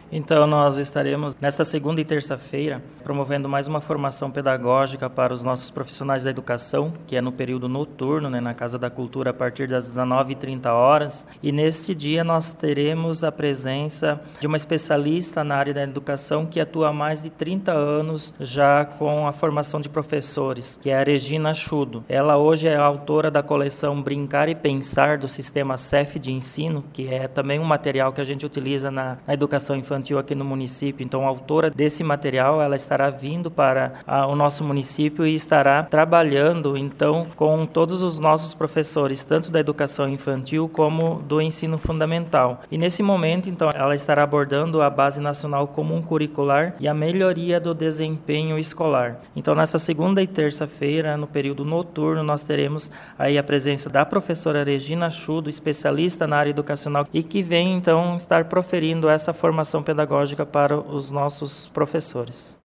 Então, nós estaremos, nesta segunda e terça-feira, promovendo mais uma formação pedagógica para os nossos profissionais da educação, que é no período noturno, na Casa da Cultura, a partir das 19h30. E neste dia nós teremos a presença de uma especialista na área da educação que atua há mais de 30 anos já com a formação de professores, que é a Regina Chudo. Ela hoje é a autora da coleção Brincar e Pensar, do sistema CEF de ensino, que é também um material que a gente utiliza na educação infantil aqui no município. Então, a autora desse material, ela estará vindo para o nosso município e estará trabalhando, então, com todos os nossos professores, tanto da educação infantil como do ensino fundamental. E nesse momento, então, ela estará abordando a Base Nacional Comum Curricular e a melhoria do desempenho escolar. Então, nessa segunda e terça-feira, no período noturno, nós teremos aí a presença da professora Regina Chudo, especialista na área educacional, e que vem, então, estar proferindo essa formação pedagógica para os nossos professores.